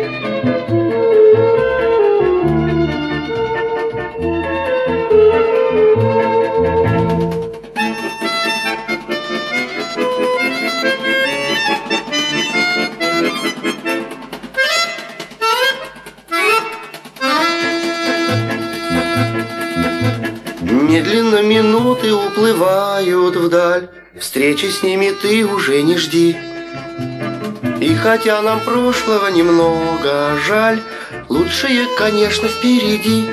Медленно минуты уплывают вдаль, встречи с ними ты уже не жди. И хотя нам прошлого немного жаль, лучшее, конечно, впереди.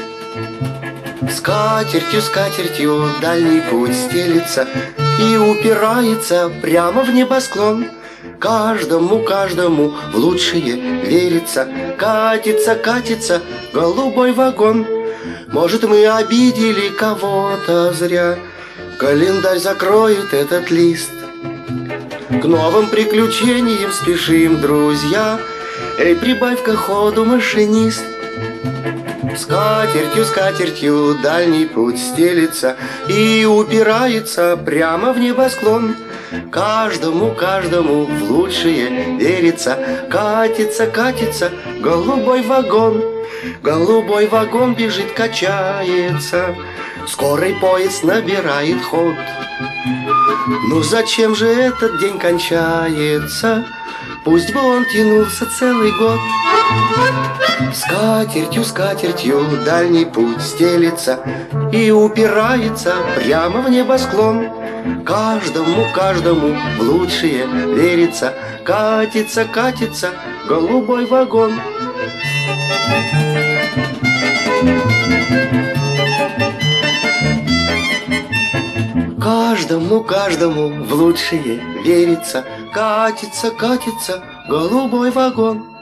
Скатертью дальний путь стелится и упирается прямо в небосклон. Каждому в лучшее верится, катится голубой вагон. Может, мы обидели кого-то зря, календарь закроет этот лист. К новым приключениям спешим, друзья, эй, прибавь-ка ходу, машинист. Скатертью дальний путь стелится и упирается прямо в небосклон. Каждому в лучшее верится, катится голубой вагон. Голубой вагон бежит, качается, скорый поезд набирает ход. Ну зачем же этот день кончается? Пусть бы он тянулся целый год. Скатертью дальний путь стелится и упирается прямо в небосклон. Каждому в лучшее верится, катится голубой вагон. Каждому в лучшее верится, катится голубой вагон.